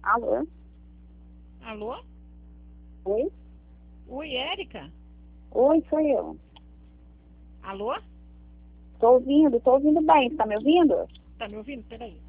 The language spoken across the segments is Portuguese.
Alô? Alô? Oi? Oi, Érica? Oi, sou eu. Alô? Tô ouvindo bem. Tá me ouvindo? Tá me ouvindo? Peraí.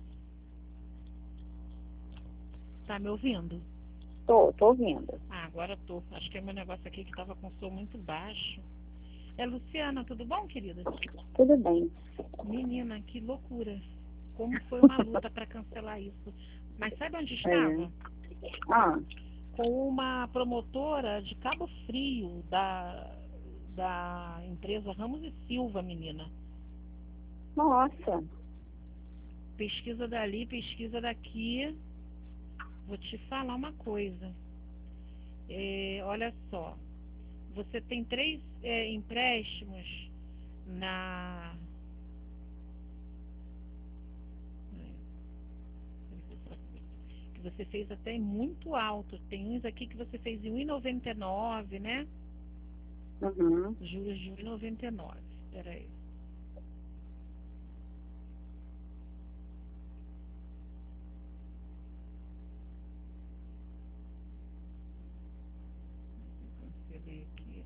Tá me ouvindo? Tô ouvindo. Ah, agora tô. Acho que é meu negócio aqui que tava com som muito baixo. É Luciana, tudo bom, querida? Tudo bem. Menina, que loucura. Como foi uma luta para cancelar isso. Mas sabe onde É. estava? Ah, Com uma promotora de Cabo Frio, da empresa Ramos e Silva, menina. nossa. Pesquisa dali, pesquisa daqui. Vou te falar uma coisa. Olha só. Você tem 3 empréstimos na... que você fez até muito alto. Tem uns aqui que você fez em 1,99, né? Uhum. Juros de 1,99. Espera aí. Cancelei aqui.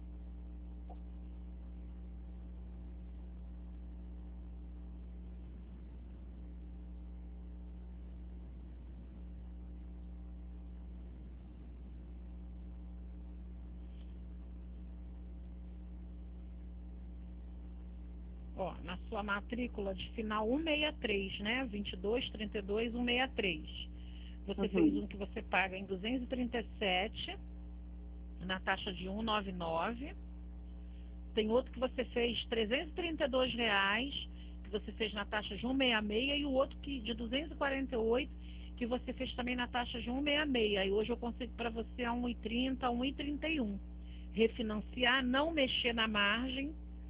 Ó, na sua matrícula de final 163, né? 22, 32, 163. Você fez Uhum. um que você paga em 237, na taxa de 199. Tem outro que você fez R$ 332, que você fez na taxa de 166, e o outro de 248, que você fez também na taxa de 166. E hoje eu consigo para você a 1,30, 1,31. Refinanciar, não mexer na margem.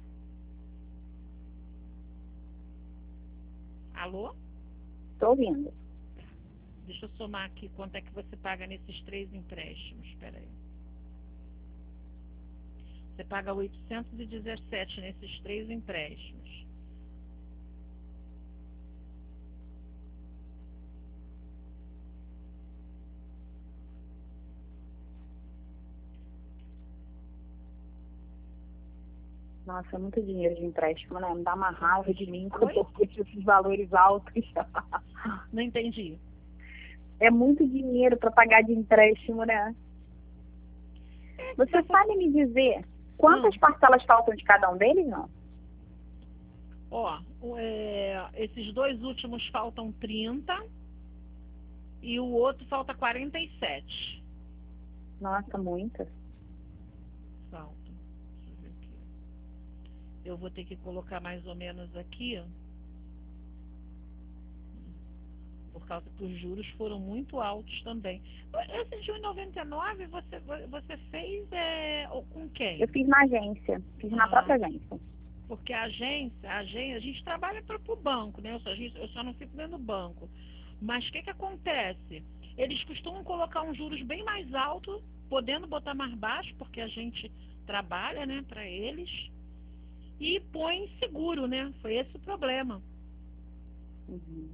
Alô? Tô ouvindo. Deixa eu somar aqui quanto é que você paga nesses 3 empréstimos. Espera aí. Você paga 817 nesses 3 empréstimos. Nossa, é muito dinheiro de empréstimo, né? Me dá uma raiva de mim quando Oi? eu vejo esses valores altos. Não entendi. É muito dinheiro para pagar de empréstimo, né? Você sabe me dizer quantas parcelas faltam de cada um deles, não? Ó, esses 2 últimos faltam 30 e o outro falta 47. Nossa, muitas. Faltam. Deixa eu ver aqui. Eu vou ter que colocar mais ou menos aqui, ó, por causa que os juros foram muito altos também. Esse de 1,99 você fez com Eu quem? fiz na agência, fiz na Ah, própria agência. porque a gente trabalha para o banco, né? Eu só não fico dentro do banco. Mas o que acontece? Eles costumam colocar uns juros bem mais altos, podendo botar mais baixo, porque a gente trabalha, né, para eles, e põe seguro, né? Foi esse o problema. Uhum.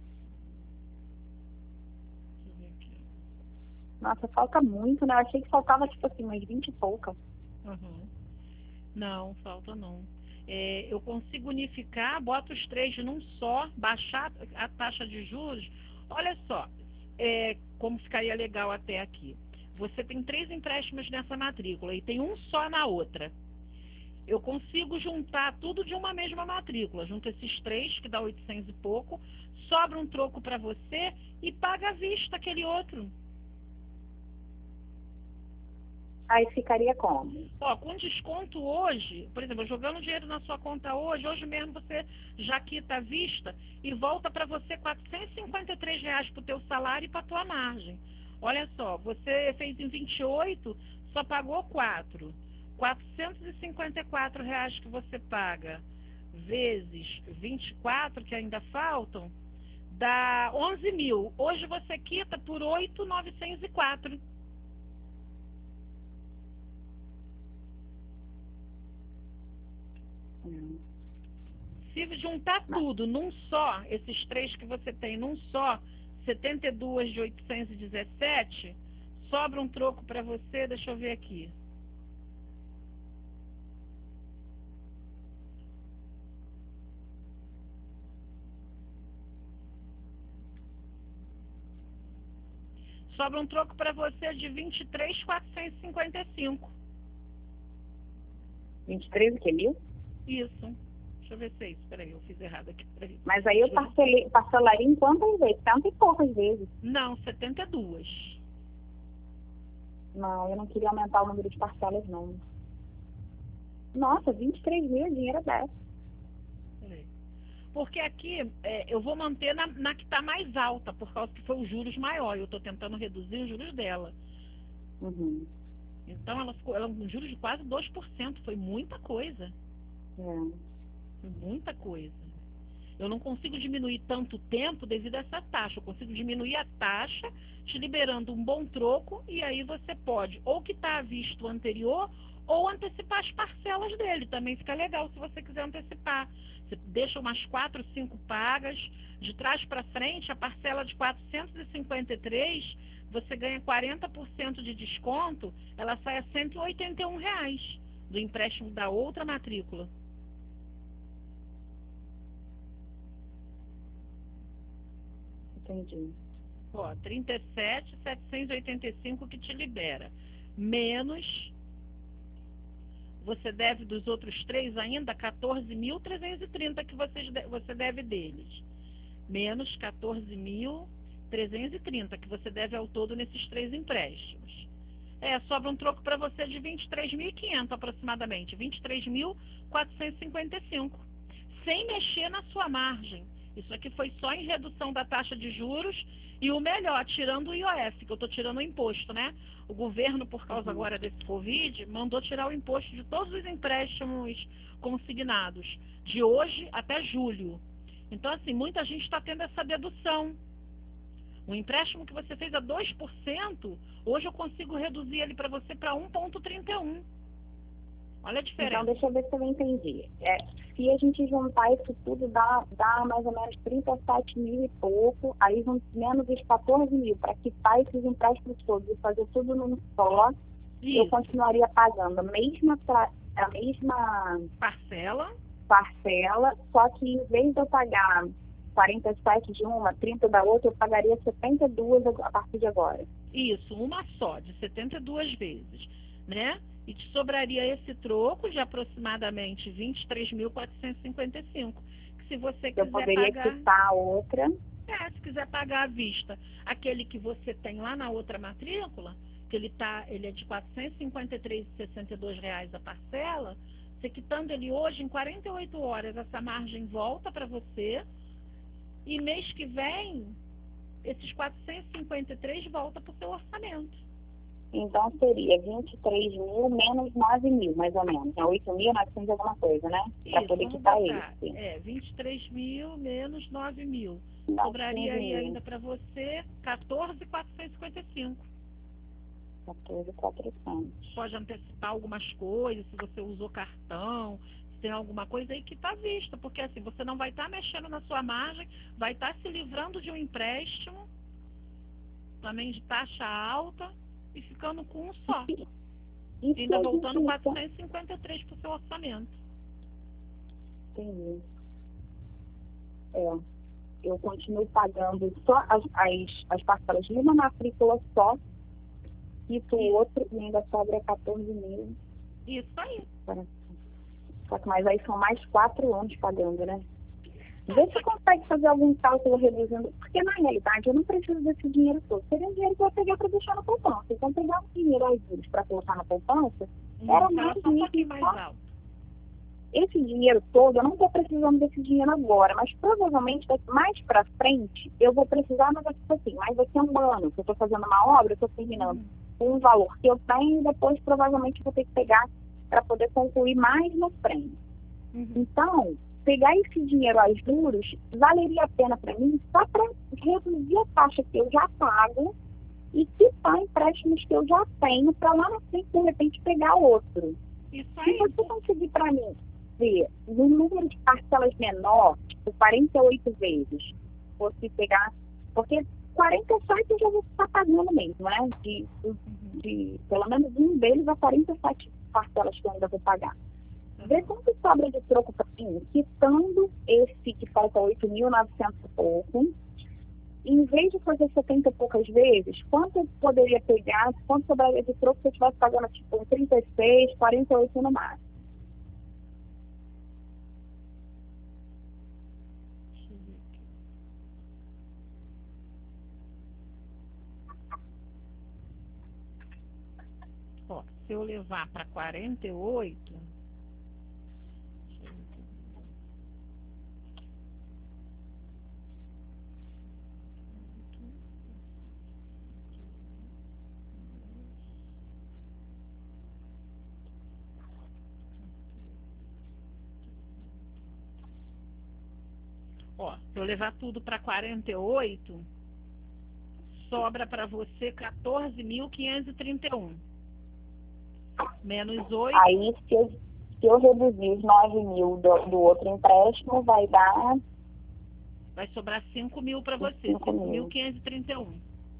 Deixa eu ver aqui. Nossa, falta muito, né? Eu achei que faltava, tipo assim, umas 20 e pouca. Uhum. Não, falta não. Eu consigo unificar, boto os 3 num só, baixar a taxa de juros. Olha só, como ficaria legal até aqui. Você tem 3 empréstimos nessa matrícula e tem um só na outra. Eu consigo juntar tudo de uma mesma matrícula. Junto esses 3, que dá 800 e pouco, sobra um troco para você e paga à vista aquele outro. Aí ficaria como? Ó, com desconto hoje, por exemplo, jogando dinheiro na sua conta hoje mesmo você já quita à vista e volta para você R$ 453 para o teu salário e para a tua margem. Olha só, você fez em 28, só pagou 4. R$ 454 que você paga vezes 24 que ainda faltam, dá 11 mil. Hoje você quita por 8.904. Se juntar tudo num só, esses 3 que você tem num só, 72 de 817, sobra um troco para você, deixa eu ver aqui. Sobra um troco para você de 23.455. 23 o que, mil? Isso. Deixa eu ver se é isso. Peraí, eu fiz errado aqui. Peraí. Mas aí eu parcelaria em quantas vezes? Tanto e poucas vezes. Não, 72. Não, eu não queria aumentar o número de parcelas, não. Nossa, 23 mil, dinheiro é dessa. Peraí. Porque aqui eu vou manter na que está mais alta, por causa que foi os juros maior. Eu estou tentando reduzir os juros dela. Uhum. Então ela com juros de quase 2%. Foi muita coisa. É. Foi muita coisa. Eu não consigo diminuir tanto tempo devido a essa taxa. Eu consigo diminuir a taxa, te liberando um bom troco, e aí você pode ou quitar à vista o anterior, ou antecipar as parcelas dele. Também fica legal se você quiser antecipar. Você deixa umas 4, 5 pagas, de trás para frente, a parcela de 453, você ganha 40% de desconto, ela sai a R$181 do empréstimo da outra matrícula. Entendi. Ó, 37.785 que te libera. Menos, você deve dos outros três ainda 14.330 que você deve deles. Menos 14.330 que você deve ao todo nesses três empréstimos. Sobra um troco para você de 23.500 aproximadamente. 23.455. Sem mexer na sua margem. Isso aqui foi só em redução da taxa de juros e o melhor, tirando o IOF, que eu estou tirando o imposto, né? O governo, por causa agora desse Covid, mandou tirar o imposto de todos os empréstimos consignados, de hoje até julho. Então, assim, muita gente está tendo essa dedução. O empréstimo que você fez a 2%, hoje eu consigo reduzir ele para você para 1,31%. Olha a diferença. Então, deixa eu ver se eu entendi. Se a gente juntar isso tudo, dá mais ou menos 37 mil e pouco, aí menos os 14 mil, para quitar esses empréstimos todos e fazer tudo num só, Isso. Eu continuaria pagando a mesma parcela, só que em vez de eu pagar 47 de uma, 30 da outra, eu pagaria 72 a partir de agora. Isso, uma só, de 72 vezes, né? E te sobraria esse troco de aproximadamente 23.455. Que se você quiser eu poderia pagar, quitar a outra. se quiser pagar à vista, aquele que você tem lá na outra matrícula, que ele é de R$ 453,62 a parcela, você quitando ele hoje, em 48 horas, essa margem volta para você, e mês que vem, esses 453 volta para o seu orçamento. Então, seria 23 mil menos 9 mil, mais ou menos. É 8.900 alguma coisa, né? Para poder quitar esse. 23 mil menos 9 mil. Sobraria aí ainda para você 14.455. 14.400. Pode antecipar algumas coisas, se você usou cartão, se tem alguma coisa aí que está à vista, porque assim, você não vai estar mexendo na sua margem, vai estar se livrando de um empréstimo, também de taxa alta, e ficando com um só. E ainda voltando 453 para o seu orçamento. Entendi. Eu continuo pagando só as parcelas de uma matrícula só, e o outro e ainda sobra 14 mil. Isso aí. Só que mais aí são mais 4 anos pagando, né? Vê se consegue fazer algum cálculo reduzindo, porque na realidade eu não preciso desse dinheiro todo. Seria um dinheiro que eu peguei para deixar na poupança. Então, pegar um dinheiro aos juros para colocar na poupança, era mais um pouquinho mais alto. Esse dinheiro todo, eu não estou precisando desse dinheiro agora, mas provavelmente mais para frente eu vou precisar, mas daqui a um ano, que eu estou fazendo uma obra, eu estou terminando com um valor que eu tenho e depois provavelmente vou ter que pegar para poder concluir mais na frente. Então, pegar esse dinheiro aos juros valeria a pena para mim só para reduzir a taxa que eu já pago e quitar empréstimos que eu já tenho para lá na frente, de repente, pegar outro. Isso aí. Se você conseguir para mim ver no número de parcelas menor, tipo 48 vezes, fosse pegar, porque 47 eu já vou estar pagando mesmo, né? Pelo menos um deles a 47 parcelas que eu ainda vou pagar. Vê quanto sobra de troco para mim, quitando esse que falta 8.900 e pouco. Em vez de fazer 70 e poucas vezes, quanto eu poderia pegar, quanto sobraria de troco se eu estivesse pagando tipo 36, 48 no máximo? Ó, se eu levar para 48, ó, se eu levar tudo para 48, sobra para você 14.531. Menos 8. Aí, se eu reduzir os 9.000 do outro empréstimo, vai dar... Vai sobrar 5.000 para você, 5.531.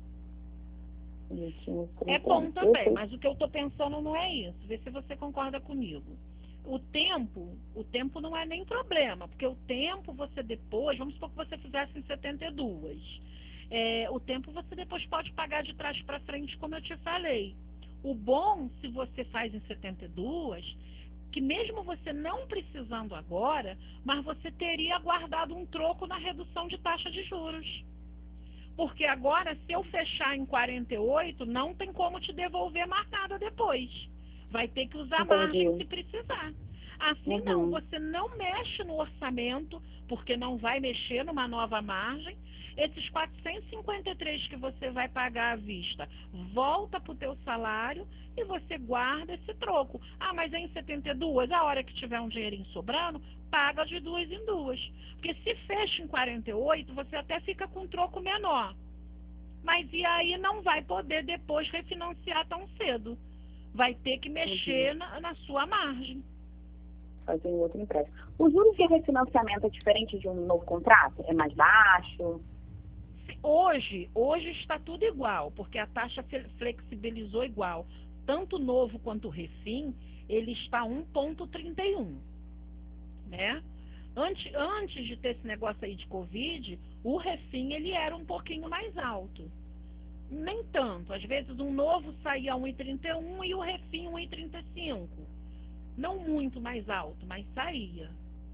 É bom também, mas o que eu estou pensando não é isso. Vê se você concorda comigo. O tempo não é nem problema, porque o tempo você depois, vamos supor que você fizesse em 72. O tempo você depois pode pagar de trás para frente, como eu te falei. O bom, se você faz em 72, que mesmo você não precisando agora, mas você teria guardado um troco na redução de taxa de juros. Porque agora, se eu fechar em 48, não tem como te devolver mais nada depois. Vai ter que usar margem se precisar. Assim não, você não mexe no orçamento, porque não vai mexer numa nova margem. Esses 453 que você vai pagar à vista, volta para o teu salário e você guarda esse troco. Ah, mas é em 72, a hora que tiver um dinheirinho sobrando, paga de duas em duas. Porque se fecha em 48, você até fica com um troco menor. Mas e aí não vai poder depois refinanciar tão cedo. Vai ter que mexer na sua margem. Fazer outro empréstimo. Os juros de refinanciamento é diferente de um novo contrato? É mais baixo? Hoje está tudo igual, porque a taxa flexibilizou igual. Tanto o novo quanto o refim, ele está 1,31, né? Antes de ter esse negócio aí de Covid, o refim ele era um pouquinho mais alto. Nem tanto. Às vezes um novo saía 1,31 e o refim 1,35. Não muito mais alto, mas saía.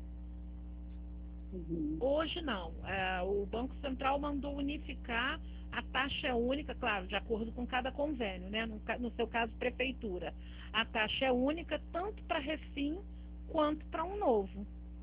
Hoje não. O Banco Central mandou unificar, a taxa é única, claro, de acordo com cada convênio, né? No seu caso, prefeitura. A taxa é única tanto para refim quanto para um novo.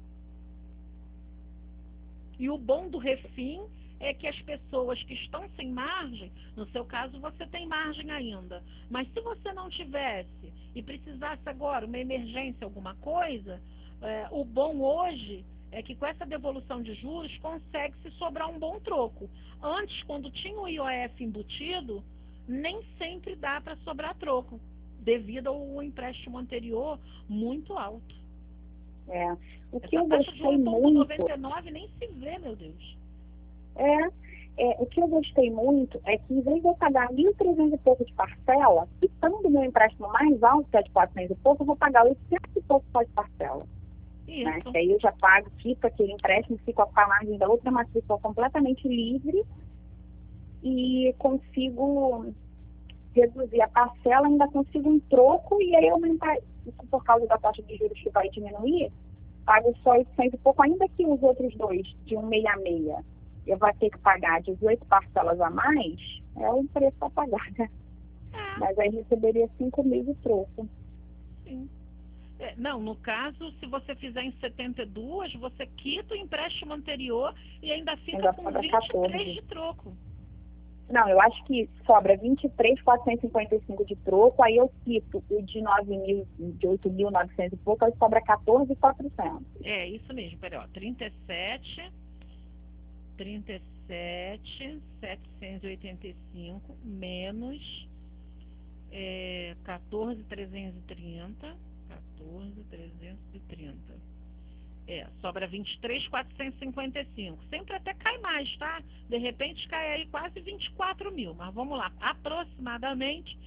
E o bom do refim é que as pessoas que estão sem margem, no seu caso você tem margem ainda, mas se você não tivesse e precisasse agora uma emergência, alguma coisa, o bom hoje é que com essa devolução de juros consegue-se sobrar um bom troco. Antes, quando tinha o IOF embutido, nem sempre dá para sobrar troco, devido ao empréstimo anterior muito alto. O que eu gostei muito... 1,99 nem se vê, meu Deus. O que eu gostei muito é que, em vez de eu pagar 1.300 e pouco de parcela, quitando meu empréstimo mais alto, que é de 400 e pouco, eu vou pagar 800 e pouco só de parcela. Né? Que aí eu já pago, quito aquele empréstimo, fico com a margem da outra matrícula completamente livre e consigo reduzir a parcela, ainda consigo um troco e aí aumentar, por causa da taxa de juros que vai diminuir, pago só 800 e pouco, ainda que os outros dois, de 166, eu vou ter que pagar 18 parcelas a mais, é um preço a pagar, né? Mas aí receberia 5.000 de troco. Sim. Não, no caso, se você fizer em 72, você quita o empréstimo anterior e ainda fica com 23 14. De troco. Não, eu acho que sobra 23.455 de troco, aí eu quito o de 8.900 e pouco, aí sobra 14.400. É, isso mesmo, peraí, ó, 37.785 menos 14.330. 14.330. Sobra 23.455. Sempre até cai mais, tá? de repente cai aí quase 24 mil, mas vamos lá, aproximadamente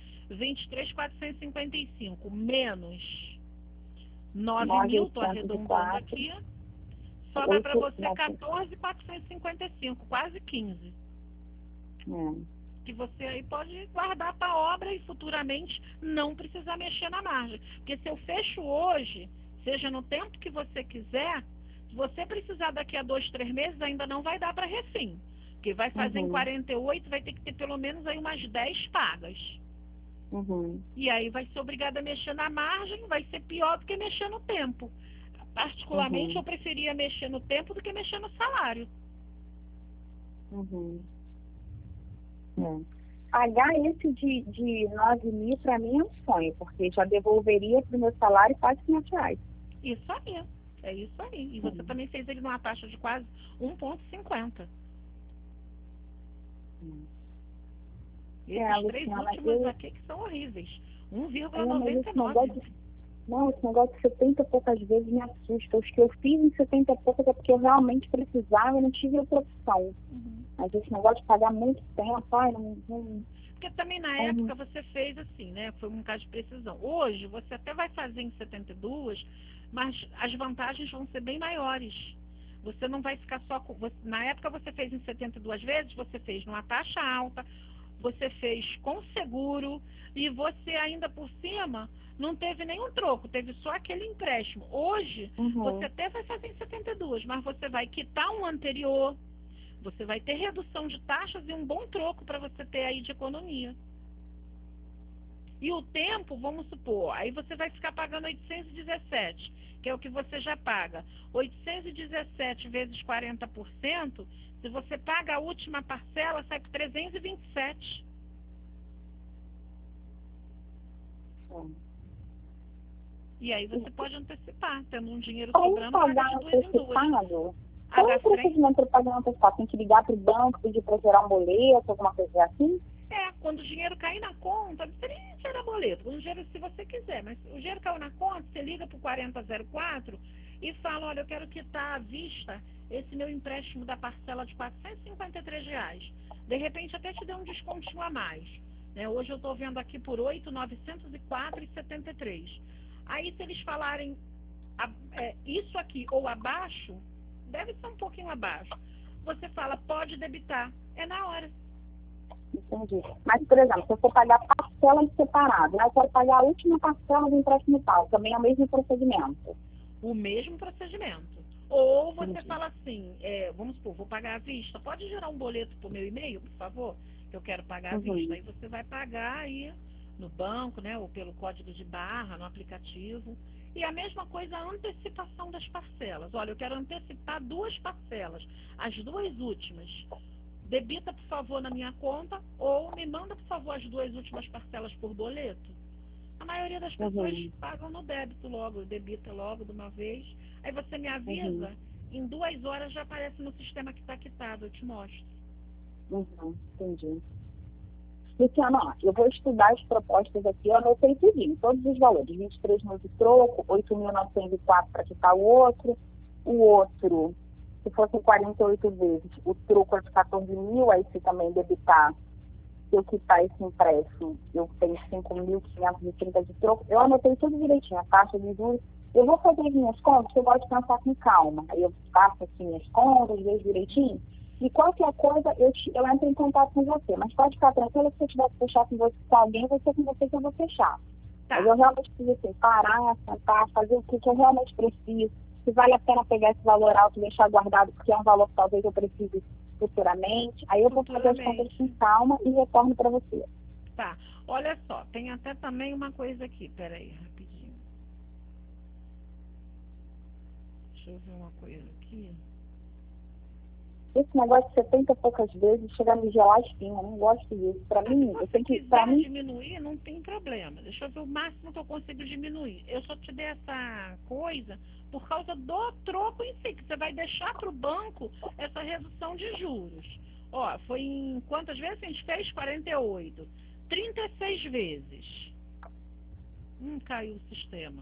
23.455 menos 9 mil, estou arredondando aqui, sobra para você 14.455, quase 15. Que você aí pode guardar para a obra e futuramente não precisar mexer na margem. Porque se eu fecho hoje, seja no tempo que você quiser, se você precisar daqui a 2, 3 meses, ainda não vai dar para refim. Porque vai fazer em 48, vai ter que ter pelo menos aí umas 10 pagas. E aí vai ser obrigada a mexer na margem, vai ser pior do que mexer no tempo. Particularmente, eu preferia mexer no tempo do que mexer no salário. Pagar esse de 9 mil, para mim, é um sonho, porque já devolveria para o meu salário quase R$500. Isso aí, é isso aí. E você também fez ele numa taxa de quase 1,50. Esses três últimos aqui que são horríveis. 1,99. Não, esse negócio de 70 e poucas vezes me assusta. Os que eu fiz em 70 e poucas é porque eu realmente precisava e não tive outra opção. Mas esse negócio de pagar muito tempo, Porque também na época você fez assim, né? Foi um caso de precisão. Hoje você até vai fazer em 72, mas as vantagens vão ser bem maiores. Você não vai ficar só com... Na época você fez em 72 vezes, você fez numa taxa alta, você fez com seguro e você ainda por cima não teve nenhum troco, teve só aquele empréstimo. Hoje, você até vai fazer em 72, mas você vai quitar um anterior, você vai ter redução de taxas e um bom troco para você ter aí de economia. E o tempo, vamos supor, aí você vai ficar pagando 817, que é o que você já paga. 817 vezes 40%, se você paga a última parcela, sai por 327. E aí você pode antecipar, tendo um dinheiro sobrando, paga de 2 em 2. Qual é o procedimento para pagar antecipado? Tem que ligar para o banco, pedir para gerar um boleto, alguma coisa assim? Quando o dinheiro cair na conta, não precisa nem gerar boleto, quando o dinheiro, se você quiser, mas o dinheiro caiu na conta, você liga para o 4004 e fala, olha, eu quero quitar à vista esse meu empréstimo da parcela de R$453. De repente até te dê um descontinho a mais. Né? Hoje eu estou vendo aqui por 8.904,73. Aí se eles falarem isso aqui ou abaixo, deve ser um pouquinho abaixo. Você fala, pode debitar. É na hora. Entendi. Mas, por exemplo, se eu for pagar parcelas separadas, né? Eu quero pagar a última parcela do empréstimo tal, também é o mesmo procedimento? O mesmo procedimento. Ou você fala assim, vamos supor, vou pagar à vista, pode gerar um boleto para o meu e-mail, por favor? Que eu quero pagar à vista. Aí você vai pagar aí no banco, né? Ou pelo código de barra, no aplicativo. E a mesma coisa a antecipação das parcelas. Olha, eu quero antecipar 2 parcelas, as 2 últimas. Debita, por favor, na minha conta ou me manda, por favor, as 2 últimas parcelas por boleto. A maioria das pessoas pagam no débito logo, debita logo de uma vez. Aí você me avisa, em 2 horas já aparece no sistema que está quitado, eu te mostro. Entendi. Luciana, eu vou estudar as propostas aqui, eu anotei tudinho, todos os valores, 23 mil de troco, 8.904 para quitar o outro, se fosse 48 vezes, o troco é de 14 mil, aí se também debitar, se eu quitar esse empréstimo, eu tenho 5.530 de troco, eu anotei tudo direitinho, a taxa de juros, eu vou fazer as minhas contas, eu gosto de pensar com calma, aí eu faço assim minhas contas, vejo direitinho, e qualquer coisa, eu entro em contato com você. Mas pode ficar tranquila que se eu tiver que fechar com alguém, vai ser com você que eu vou fechar. Tá. Mas eu realmente preciso assim, parar, sentar, fazer o que eu realmente preciso. Se vale a pena pegar esse valor alto e deixar guardado, porque é um valor que talvez eu precise futuramente. Aí eu vou fazer as contas com calma e retorno para você. Tá. Olha só, tem até também uma coisa aqui. Peraí, rapidinho. Deixa eu ver uma coisa aqui. Esse negócio de 70 e poucas vezes chega a me gelar a espinha, eu não gosto disso. Para mim, eu tenho que... Se quiser diminuir, não tem problema. Deixa eu ver o máximo que eu consigo diminuir. Eu só te dei essa coisa por causa do troco em si, que você vai deixar para o banco essa redução de juros. Ó, foi em quantas vezes a gente fez? 48. 36 vezes. Caiu o sistema.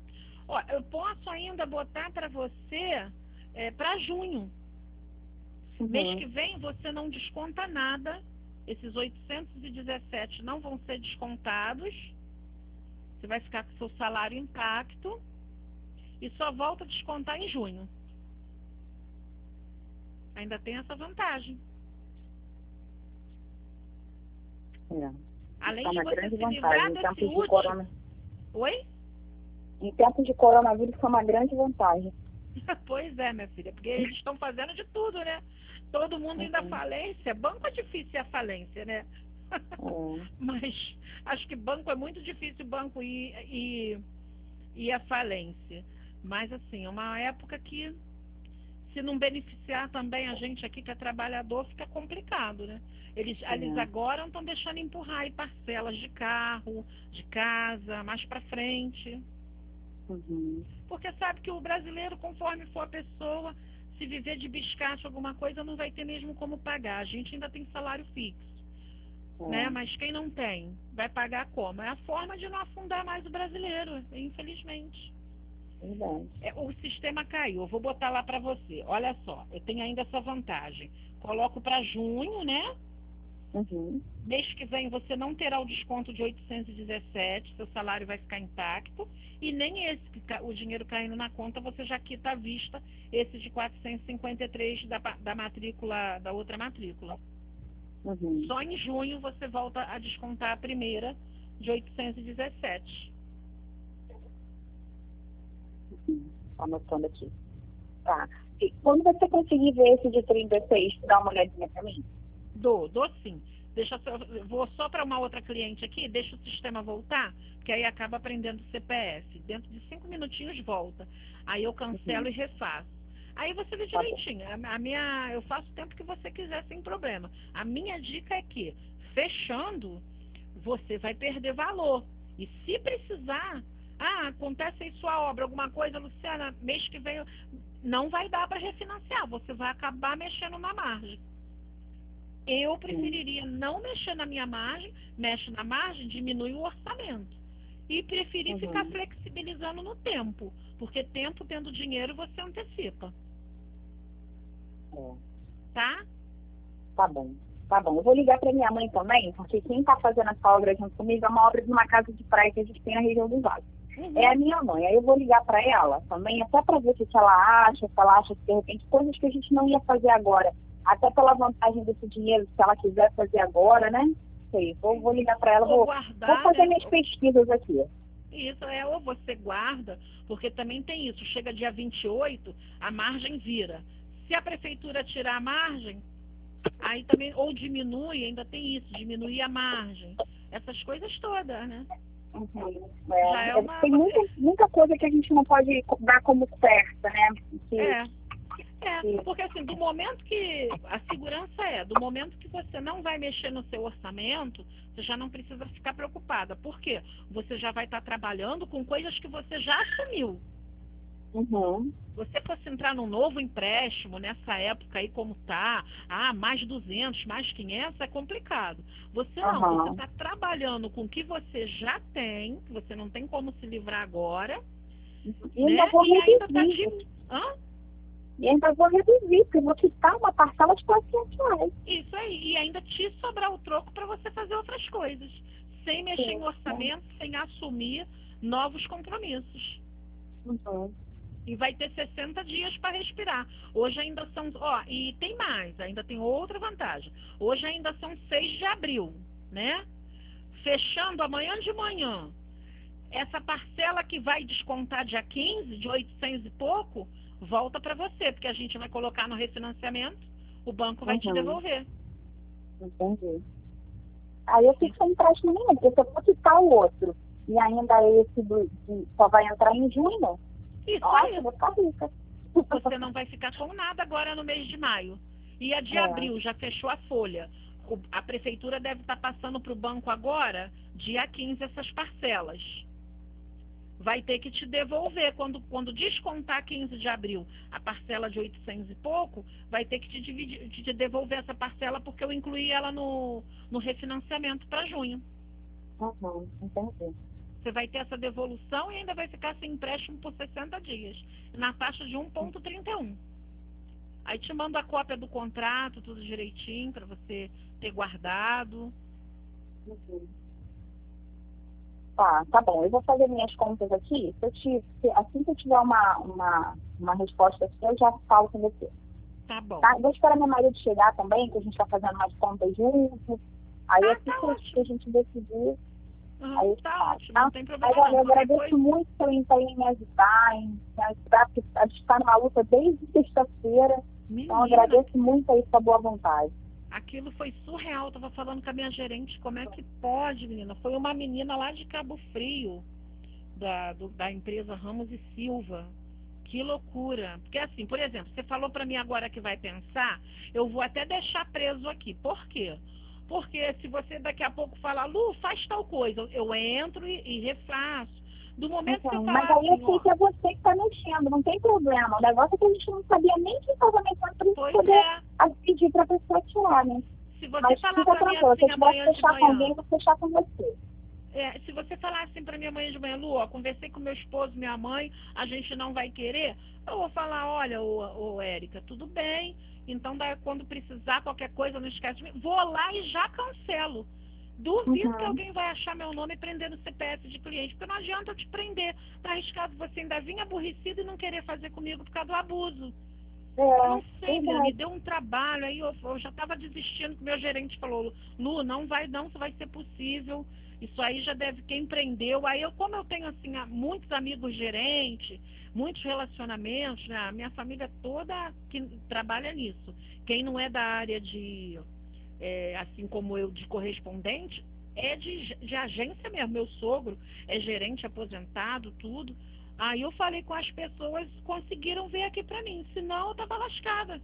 Ó, eu posso ainda botar para você para junho. Mês que vem você não desconta nada, esses 817 não vão ser descontados, você vai ficar com seu salário intacto e só volta a descontar em junho. Ainda tem essa vantagem. Além de você se livrar desse último... Oi? Em tempos de coronavírus foi uma grande vantagem. Pois é, minha filha, porque eles estão fazendo de tudo, né? Todo mundo indo à falência. Banco é difícil a falência, né? Mas acho que banco é muito difícil, banco ir à falência. Mas, assim, é uma época que, se não beneficiar também a gente aqui que é trabalhador, fica complicado, né? Eles agora estão deixando empurrar aí parcelas de carro, de casa, mais para frente. Porque sabe que o brasileiro, conforme for a pessoa, se viver de biscate alguma coisa, não vai ter mesmo como pagar. A gente ainda tem salário fixo, né? Mas quem não tem, vai pagar como? É a forma de não afundar mais o brasileiro, infelizmente. O sistema caiu. Eu vou botar lá para você. Olha só, eu tenho ainda essa vantagem. Coloco para junho, né? Mês que vem você não terá o desconto de 817, seu salário vai ficar intacto, e nem o dinheiro caindo na conta, você já quita à vista esse de 453 da matrícula, da outra matrícula. Só em junho você volta a descontar a primeira de 817. Anotando aqui. Tá. E quando você conseguir ver esse de 36, dá uma olhadinha para mim? Dou sim. Vou só para uma outra cliente aqui, deixa o sistema voltar, que aí acaba aprendendo CPF. Dentro de 5 minutinhos volta. Aí eu cancelo e refaço. Aí você vê direitinho. Eu faço o tempo que você quiser sem problema. A minha dica é que, fechando, você vai perder valor. E se precisar, acontece aí sua obra, alguma coisa, Luciana, mês que vem não vai dar para refinanciar. Você vai acabar mexendo na margem. Eu preferiria não mexer na minha margem, mexe na margem, diminui o orçamento. E preferir ficar flexibilizando no tempo, porque tempo tendo dinheiro você antecipa. Tá? Tá bom. Eu vou ligar para minha mãe também, porque quem está fazendo essa obra junto comigo é uma obra de uma casa de praia que a gente tem na região do Vale. É a minha mãe. Aí eu vou ligar para ela também, até para ver o que ela acha, se ela acha que de repente coisas que a gente não ia fazer agora, até pela vantagem desse dinheiro, se ela quiser fazer agora, né? Sei, vou ligar para ela, vou fazer minhas pesquisas aqui. Isso, ou você guarda, porque também tem isso, chega dia 28, a margem vira. Se a prefeitura tirar a margem, aí também, ou diminui, ainda tem isso, diminuir a margem. Essas coisas todas, né? Tem muita coisa que a gente não pode dar como certa, né? Porque assim, do momento que a segurança do momento que você não vai mexer no seu orçamento, você já não precisa ficar preocupada. Por quê? Você já vai estar trabalhando com coisas que você já assumiu. Você fosse entrar num novo empréstimo nessa época aí como tá, mais 200, mais 500, é complicado. Você não, você está trabalhando com o que você já tem, que você não tem como se livrar agora, e ainda vou reduzir. E ainda vou reduzir, porque eu vou quitar uma parcela de R$400. Isso aí, e ainda te sobrar o troco para você fazer outras coisas, sem mexer em orçamento, sem assumir novos compromissos. E vai ter 60 dias para respirar. Hoje ainda são... e tem mais, ainda tem outra vantagem. Hoje ainda são 6 de abril, né? Fechando amanhã de manhã, essa parcela que vai descontar dia 15, de 800 e pouco, volta para você, porque a gente vai colocar no refinanciamento, o banco vai te devolver. Entendi. Aí eu fico sem empréstimo nenhum, porque se eu for quitar o outro, e ainda esse só vai entrar em junho, isso aí. Eu vou ficar rica. Você não vai ficar com nada agora no mês de maio. E a de abril já fechou a folha. A prefeitura deve estar passando para o banco agora, dia 15, essas parcelas. Vai ter que te devolver. Quando descontar 15 de abril a parcela de 800 e pouco, vai ter que te devolver essa parcela, porque eu incluí ela no refinanciamento para junho. Entendi. Você vai ter essa devolução e ainda vai ficar sem empréstimo por 60 dias, na taxa de 1,31. Aí te mando a cópia do contrato, tudo direitinho, para você ter guardado. Uhum. Tá bom. Eu vou fazer minhas contas aqui. Assim que eu tiver uma resposta aqui, eu já falo com você. Tá bom. Tá? Vou esperar meu marido chegar também, que a gente está fazendo umas contas juntos. Aí assim que a gente decidir, aí Tá faz, ótimo, tá? não tem problema Mas olha, eu não. Qualquer agradeço coisa... muito por em me ajudar, porque a gente está numa luta desde sexta-feira. Então, eu Menina, agradeço muito aí sua boa vontade. aquilo foi surreal. Eu tava falando com a minha gerente, como é que pode, menina? Foi uma menina lá de Cabo Frio, da empresa Ramos e Silva. Que loucura. Porque assim, por exemplo, você falou para mim agora que vai pensar, eu vou até deixar preso aqui. Por quê? Porque se você daqui a pouco falar, Lu, faz tal coisa, eu entro e refaço. Do momento que eu Então, mas falar aí eu assim, sei ó, que é você que está mexendo, não tem problema. O negócio é que a gente não sabia nem que estava mexendo para gente pois poder é, pedir para a pessoa tirar, né? se você Mas falar fica para mim tranquilo, se eu assim tiver que amanhã de fechar com alguém, manhã, eu vou fechar com você. se você falar assim para minha mãe de manhã, Lu, ó, conversei com meu esposo, minha mãe, a gente não vai querer, eu vou falar, olha, ô Érica, tudo bem, então daí, quando precisar qualquer coisa, não esquece de mim, vou lá e já cancelo. Duvido que Uhum. alguém vai achar meu nome e prender no CPF de cliente, porque não adianta eu te prender, tá arriscado você ainda vir aborrecido e não querer fazer comigo por causa do abuso. Eu não sei, menina, me Verdade. deu um trabalho, aí eu já estava desistindo, que meu gerente falou, Lu, não vai não, só vai ser possível, isso aí já deve, quem prendeu, aí eu, como eu tenho, assim, muitos amigos gerentes, muitos relacionamentos, né, a minha família toda que trabalha nisso, quem não é da área de, assim como eu, de correspondente, é de agência mesmo, meu sogro é gerente aposentado, tudo. Aí eu falei com as pessoas, conseguiram ver aqui pra mim, senão eu tava lascada.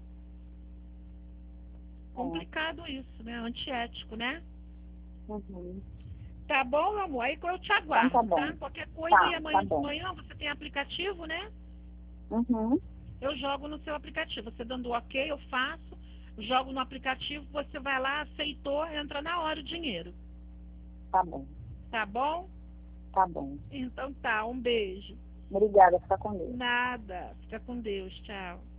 É. Complicado isso, né? Antiético, né? Uhum. Tá bom, meu amor? Aí eu te Então tá aguardo, tá? bom. Qualquer coisa, e Tá amanhã de bom. manhã você tem aplicativo, né? Uhum. Eu jogo no seu aplicativo. Você dando ok, eu faço, jogo no aplicativo, você vai lá, aceitou, entra na hora o dinheiro. Tá bom. Tá bom? Tá bom. Então tá, um beijo. Obrigada, fica com Deus. Nada. Fica com Deus. Tchau.